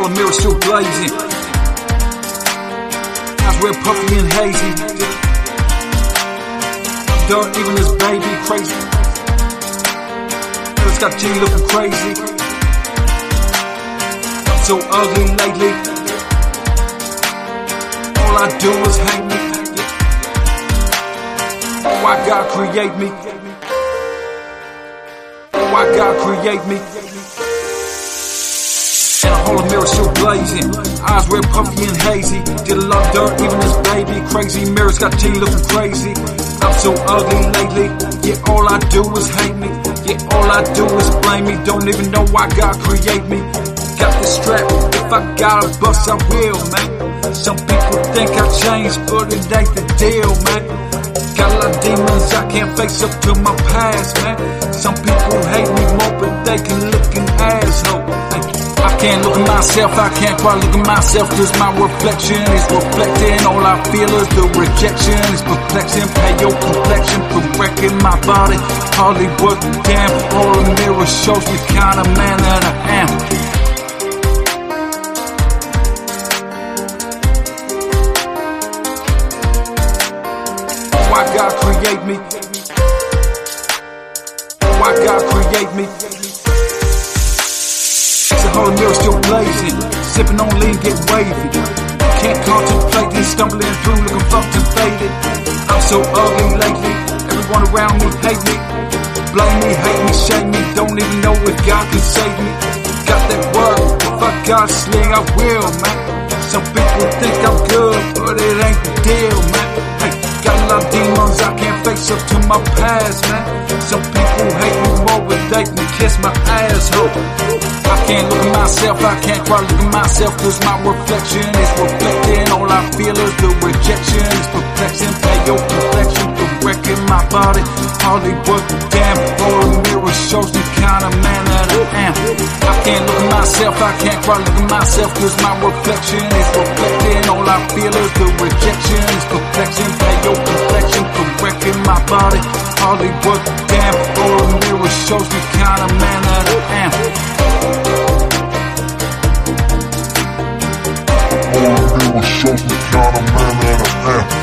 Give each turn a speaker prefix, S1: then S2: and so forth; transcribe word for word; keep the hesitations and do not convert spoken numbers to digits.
S1: the mirror still blazing. Eyes red, puffy and hazy. Dirt, even this baby crazy. It's got G looking crazy. I'm so ugly lately. All I do is hate me. Oh, why God create me? Oh, why God create me? And the whole mirror still blazing. Eyes red, puffy and hazy. Did a lot of dirt, even this baby crazy. Mirror's got G looking crazy. I'm so ugly lately. Yeah, all I do is hate me. Yeah, all I do is blame me. Don't even know why God create me. Got this strap. If I gotta bust, I will, man. Some people think I changed, but it ain't the deal, man. Got a lot of demons, I can't face up to my past, man. Some people hate me more, but they can look an asshole. I can't look at myself, I can't quite look at myself, cause my reflection is reflecting. All I feel is the rejection, it's perplexing. Pay your complexion for wrecking my body, hardly worth a damn. All the mirror shows me kind of man that I am. Why God create me? Why God create me? The whole mirror still blazing. Sipping on lean, get wavy. Can't contemplate this, stumbling through, looking fucked and faded. I'm so ugly lately. Everyone around me hate me. Blame me, hate me, shame me. Don't even know if God can save me. Got that word, if I got a sling, I will, man. Some people think I'm good, but it ain't the deal, man. Hey, got a lot of demons, I can't face up to my past, man. Some people hate me more, but they can kiss my asshole. I can't look at myself, I can't quite look at myself, cause my reflection is reflecting. All I feel is the rejection, it's perplexing. Pay your complexion for wrecking my body, hardly worth a damn. All the mirror shows me kind of man that I am. I can't look at myself, I can't quite look at myself, cause my reflection is reflecting. All I feel is the rejection, it's perplexing. Pay your complexion for wrecking my body, hardly worth a damn. All the mirror shows me kind of man that I am.
S2: All the mirror shows me kind of man that I am.